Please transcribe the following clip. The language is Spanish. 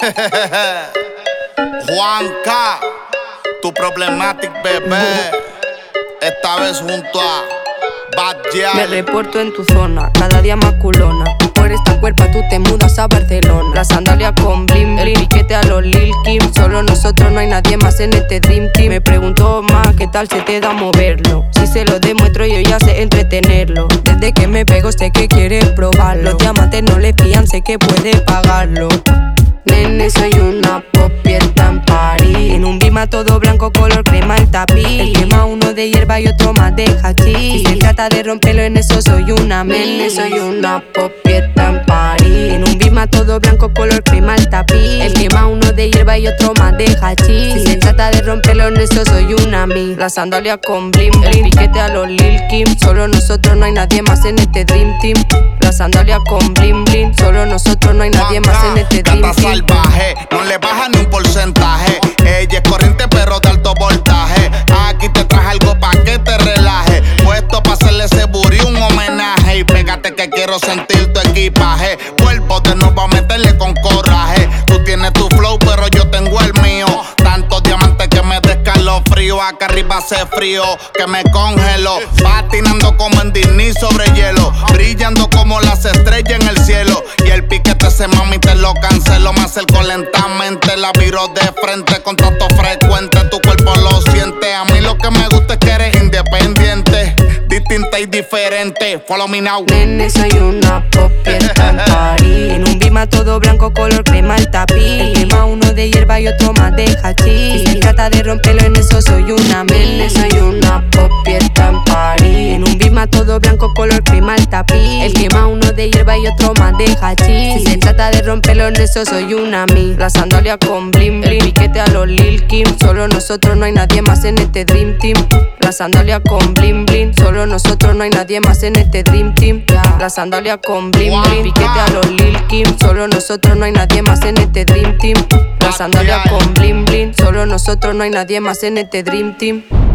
Juanca, tu problematic bebé. Esta vez junto a Bad Gyal. Me reporto en tu zona, cada día más culona. Por esta cuerpa tú te mudas a Barcelona. La sandalia con blim blim, el piquete a los Lil Kim. Solo nosotros, no hay nadie más en este Dream Team. Me pregunto más, ¿qué tal se te da moverlo? Si se lo demuestro yo ya sé entretenerlo. Desde que me pego sé que quieres probarlo. Los diamantes no le fían, sé que puede pagarlo. Nene, soy una pop fiesta en París. En un bima todo blanco, color crema el tapiz. El quema uno de hierba y otro más de hachís. Si se trata de romperlo en eso soy una nene, soy una pop fiesta en París. En un bima todo blanco, color crema el tapiz. El quema uno de hierba y otro más de hachís. Si se trata de romperlo en eso soy una mi. La sandalia con blim blim, el piquete a los Lil Kim. Solo nosotros, no hay nadie más en este Dream Team. La sandalia con blim blim, solo nosotros, no hay nadie más en este Dream Team. Salvaje, no le baja ni un porcentaje. Ella es corriente pero de alto voltaje. Aquí te traje algo pa' que te relaje. Puesto pa' hacerle ese booty un homenaje. Y pégate que quiero sentir tu equipaje. Cuerpo de nuevo a meterle con coraje. Tú tienes tu flow pero yo tengo el mío. Tantos diamantes que me descalofrío. Acá arriba hace frío que me congelo. Patinando como en Disney sobre hielo. Brillando como las estrellas en el cielo. Y el piquete ese mami te lo cancelo. Me acerco lentamente, la viro de frente. Contacto frecuente, tu cuerpo lo siente. A mí lo que me gusta es que eres independiente, distinta y diferente. Follow me now. Nene, soy una pop fiesta en París. En un bima todo blanco, color crema el tapiz. El quema uno de hierba y otro más de hachís. Si se trata de romperlo en eso soy una nene, soy una pop fiesta en París. En un bima todo blanco, color crema el tapiz. El quema uno de hierba y otro más de hachís. Si se trata de romperlo en eso soy una mi. La sandalia con blim blim, el piquete a los Lil Kim. Solo nosotros, no hay nadie más en este Dream Team. La sandalia con blim blim, solo nosotros, no hay nadie más en este Dream Team. La sandalia con blim blim, piquete a los Lil Kim. Solo nosotros, no hay nadie más en este Dream Team. La sandalia con blim blim, solo nosotros, no hay nadie más en este Dream Team.